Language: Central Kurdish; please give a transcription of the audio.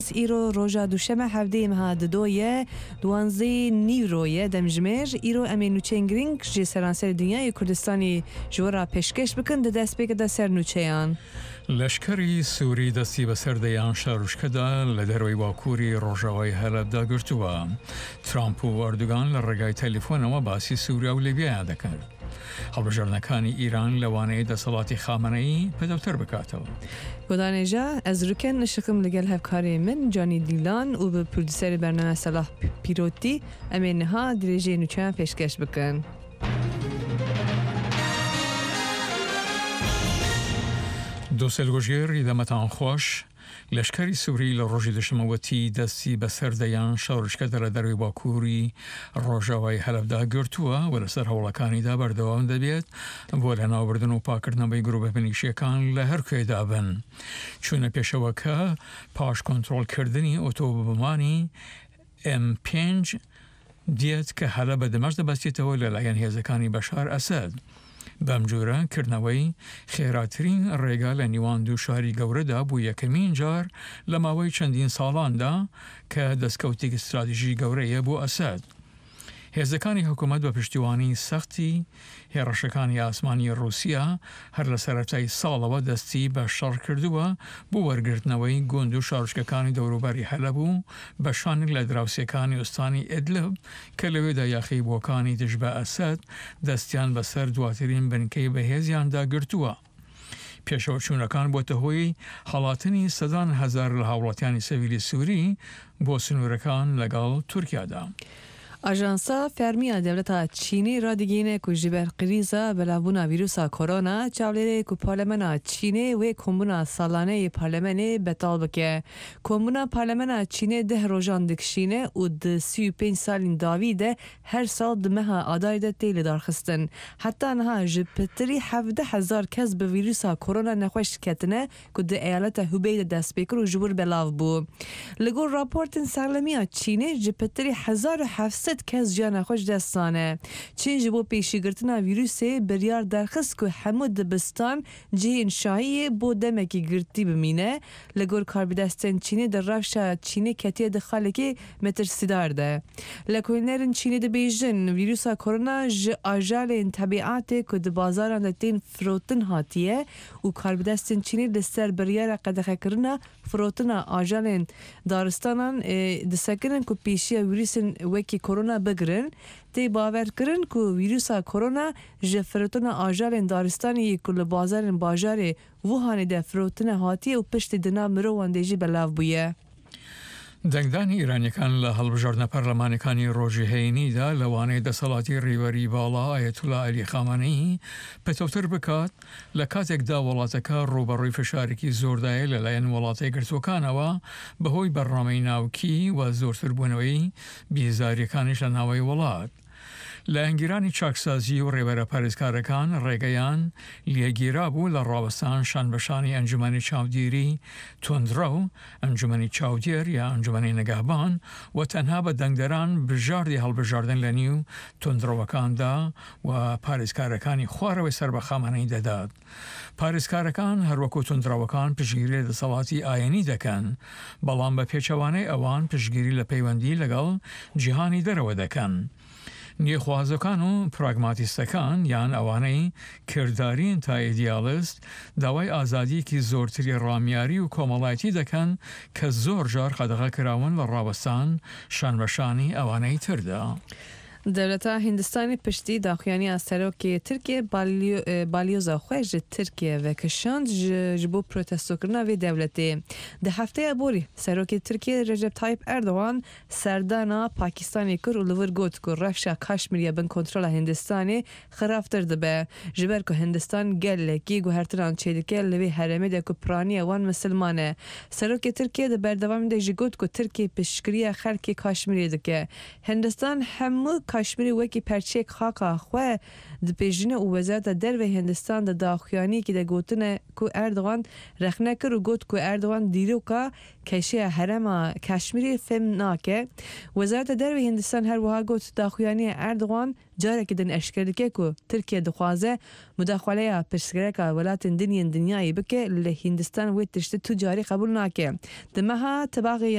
ایرو روژا دوشمه هفته مها دویه دوانزی نیرویه دمجمر ایرو امین نوچنگرینگ جی سرانسر دنیای کردستانی جورا پیشکش بکن دست بگه دا سر نوچیان لشکری سوری دستی بسر دیان شاروشکدا لدروی باکوری روژاوی حلب دا گرتوا ترامپ و اردوگان لرگای تلیفون و باسی سوریا و لیبیا دکن هەڵبژاردنەکانی ئیران لەوانەیە دەسەڵاتی خامنەیی پێدەوتر بکاتەوە. گۆدانێژە ئەز ڕوکەن نشکم لەگەل هەفکارێ من جانی دیلان و بە پرودوسەری بەرنامە سەلاح پیرۆتی ئەمێ نەها درێژەی نوچیان پێشکەش بکەن. دۆسەلگۆژێر ئیدەمەتان خۆش لەشکری سووری لە ڕۆژی دەشەمەوەتی دەستی بەسەر دەیان شەڕشکە دەرەدەروی باکووری ڕۆژاوای هەلەبدا گرتووە و لەسەر هەوڵەکانیدا بەردەوام دەبێت بۆ لە ناوبردن و پاکردنەوەی گروپە پێنیشیەکان لە هەر کوێدا بن. چوونە پێشەوەکە پاش کۆنتڕۆڵکردنی ئۆتۆبمانی M5 دیێت کە هەلە بە دەمەش دەبەستێتەوە لەلایەن هێزەکانی بەشار ئەسەد. بەم جۆرە کردنەوەی خێراترین ڕێگا لە نیوان دوو شاری گەورەدا بوو یەکەمین جار لە ماوەی چەندین ساڵاندا کە دەستکەوتێکی استراتیژی گەورەیە بۆ ئەسەد. هێزەکانی حکوومەت بە پشتیوانی سەختی هێرشەکانی ئاسمانی رووسیا هەر لە سەرەتای ساڵەوە دەستی بە شەڕ کردووە بۆ وەرگرتنەوەی گوند و شارشکەکانی دەوروبەری هەلەب و بەشانێک لە دراوسێکانی ئوستانی ئیدلب کە لەوێدا یاخی بۆکانی دژ بە ئەسەد دەستیان بەسەر دواترین بنکەی بەهێزیاندا گرتووە. پێشەوە چوونەکان بۆتە هۆی هەڵاتنی سەدان هەزار لە هاوڵاتیانی سەڤیلی سووری بۆ سنوورەکان لەگەڵ تورکیادا. آژانسا فەرمیە دەوڵەتە چینی ڕادگەینە کو ji ber qrîza belavbûna vîrusa korona çavlêrê ku parlemena Çînê wê kombûna salaneyê parlemenê betal bike. Kombûna parlemena Çînê 10 rojan dikişîne û di 35 salên davî de her sal di meha adayê de tê lidarxistin. Heta niha ji pitirî 17,000 kes bi vîrusa korona nexweş ketine ku di eyaleta Hubei de destpêkir û ji wir belav bû. Li gor raportên serlemiya Çînê ji pitirî 1700 kes jana xoş destane. Çin ji bo pêşîgirtina vîrusê biryar derxist ku hemû dibistan cihên şahiyê bo demekî girtî bimîne. Li gor karbidestên Çînê di rewşa Çînê ketiye di xalekê metirsîdar de. Lekoynerên Çînê dibêjin vîrusa korona ji ajalên tebiatê ku di bazaran de tên firotin hatiye û karbidestên Çînê li ser biryara qedexekirina firotina ajalên daristanan disekirin ku pêşiya vîrusên wekî korona bigirin, tê baverkirin ku vîrusa korona ji firotuna ajalên daristaniyê ku li bazarên bajarê Wuhanê de firotine hatiye û piştî di nav mirovan de jî belav bûye. دەنگدانی ئیرانیەکان لە هەڵبژاردنە پەرلەمانەکانی ڕۆژی هەینیدا لەوانەیە دەسەڵاتی ڕێوەری باڵا ئایەتولا عەلی خامانەیی پێتەوتر بکات لە کاتێکدا وڵاتەکە ڕوبەڕووی فشارێکی زۆردایە لەلایەن وڵاتەی گرتوەکانەوە بەهۆی بەرنامەی ناوکی و زۆرتربوونەوەی بیزاریەکانیش لە ناوەی وڵات. لە ئەنگیرانی چاکسازی و ڕێبەرە پارێزکارەکان ڕێگەیان لێگیرا بوو لە ڕاوەستان شانبەشانی ئەنجومەنی چاودێری تۆندرە و ئەنجومەنی چاودێر یا ئەنجومەنی نەگەهبان و تەنها بە دەنگدەران بژاردی هەڵبژاردن لە نیو تۆندرەوەکاندا و پارێزکارەکانی خوارەوەی سەر بە خامانەی دەدات. پارێزکارەکان هەروەکو تۆندراوەکان پشگیری لە دەسەڵاتی ئاینی دەکەن، بەڵام بە پێچەوانەی ئەوان پشگیری لە پەیوەندی لەگەڵ جیهانی دەرەوە دەکەن. نیێخوازەکان و پراگماتیستەکان یان ئەوانەی کرددارین تا ئیدیالیست داوای ئازادیەکی زۆرتری ڕامیاری و کۆمەڵایەتی دەکەن کە زۆر جار قەدەغە کراون لە ڕاوەستان شانبەشانی ئەوانەی تردا. دەوڵەتە هیندستانی پشتی داخوایانی سەرۆکی تورکیە بالیۆزا خۆی ji Tirkiye vekişand ji bo protestokirina vê dewletê. Di hefteya borî serokê Tirkiye Recep Tayyip Erdogan serdana Pakistanê kir û li wir got ku rewşa Kaşmîrya bin kontrola Hindistanê xiraftir dibe. Ji ber ku Hindistan gelekî guhertinan çêdike li vê herêmê de ku piraniya wan misilman e. Serokê Tirkiye di berdewamê de jî got ku Tirkiye piştgiriya xelkê Kaşmîrê dike. Hindistan hemû کشمیر وکی پرچک خاکا خو د پیژنه او وزارت در و هندستان د داخیانی که د گوتنه کو اردوغان رخنه کرو گوت کو اردوغان دیرو که کشی حرم کشمیر فهم ناکه وزارت در و هندستان هر وها گوت داخیانی اردوغان جاره که دن اشکال که کو ترکیه دخوازه مداخله پشتگره که ولات دنیای بکه لهندستان و تشت تجاری قبول ناکه دمها تباغی